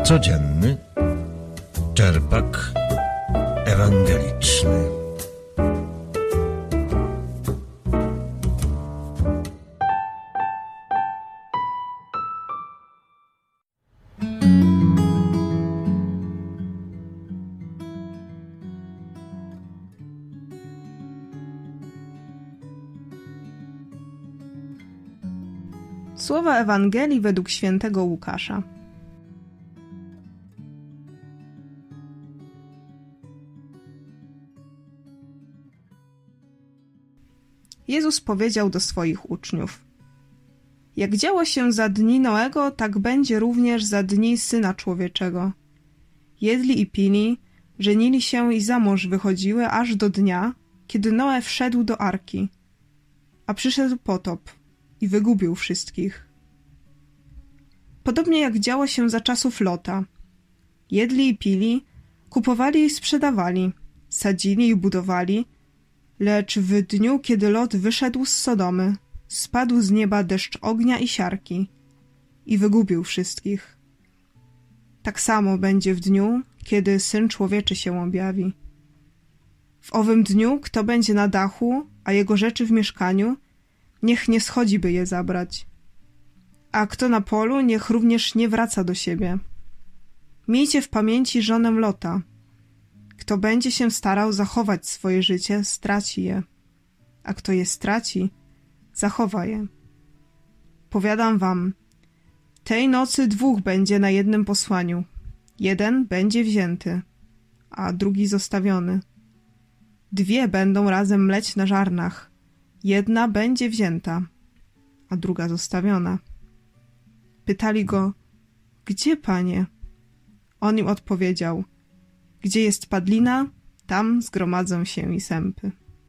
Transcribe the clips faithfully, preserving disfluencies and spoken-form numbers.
Codzienny czerpak ewangeliczny. Słowa Ewangelii według świętego Łukasza. Jezus powiedział do swoich uczniów: jak działo się za dni Noego, tak będzie również za dni Syna Człowieczego. Jedli i pili, żenili się i za mąż wychodziły aż do dnia, kiedy Noe wszedł do arki. A przyszedł potop i wygubił wszystkich. Podobnie jak działo się za czasów Lota. Jedli i pili, kupowali i sprzedawali, sadzili i budowali, lecz w dniu, kiedy Lot wyszedł z Sodomy, spadł z nieba deszcz ognia i siarki i wygubił wszystkich. Tak samo będzie w dniu, kiedy Syn Człowieczy się objawi. W owym dniu, kto będzie na dachu, a jego rzeczy w mieszkaniu, niech nie schodzi, by je zabrać. A kto na polu, niech również nie wraca do siebie. Miejcie w pamięci żonę Lota. Kto będzie się starał zachować swoje życie, straci je, a kto je straci, zachowa je. Powiadam wam, tej nocy dwóch będzie na jednym posłaniu. Jeden będzie wzięty, a drugi zostawiony. Dwie będą razem mleć na żarnach. Jedna będzie wzięta, a druga zostawiona. Pytali go: gdzie, Panie? On im odpowiedział: gdzie jest padlina, tam zgromadzą się i sępy.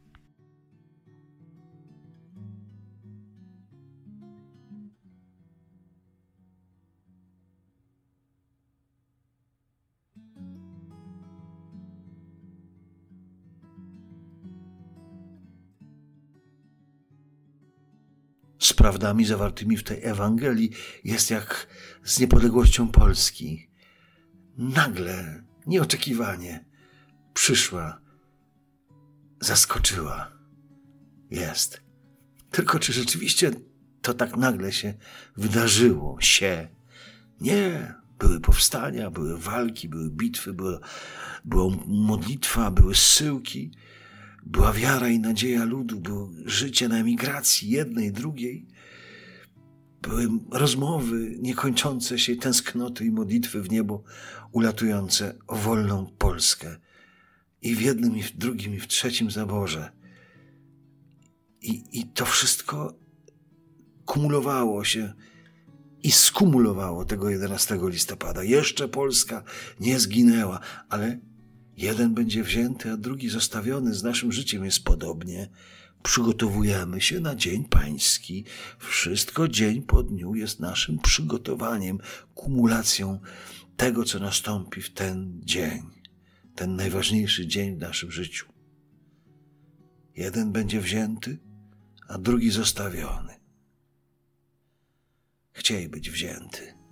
Z prawdami zawartymi w tej Ewangelii jest jak z niepodległością Polski. Nagle, nieoczekiwanie przyszła, zaskoczyła. Jest. Tylko czy rzeczywiście to tak nagle się wydarzyło? Się. Nie. Były powstania, były walki, były bitwy, była, była modlitwa, były zsyłki. Była wiara i nadzieja ludu, było życie na emigracji jednej, drugiej. Były rozmowy niekończące się, tęsknoty i modlitwy w niebo ulatujące o wolną Polskę. I w jednym, i w drugim, i w trzecim zaborze. I, i to wszystko kumulowało się i skumulowało tego jedenastego listopada. Jeszcze Polska nie zginęła, ale jeden będzie wzięty, a drugi zostawiony. Z naszym życiem jest podobnie. Przygotowujemy się na Dzień Pański. Wszystko dzień po dniu jest naszym przygotowaniem, kumulacją tego, co nastąpi w ten dzień. Ten najważniejszy dzień w naszym życiu. Jeden będzie wzięty, a drugi zostawiony. Chciej być wzięty.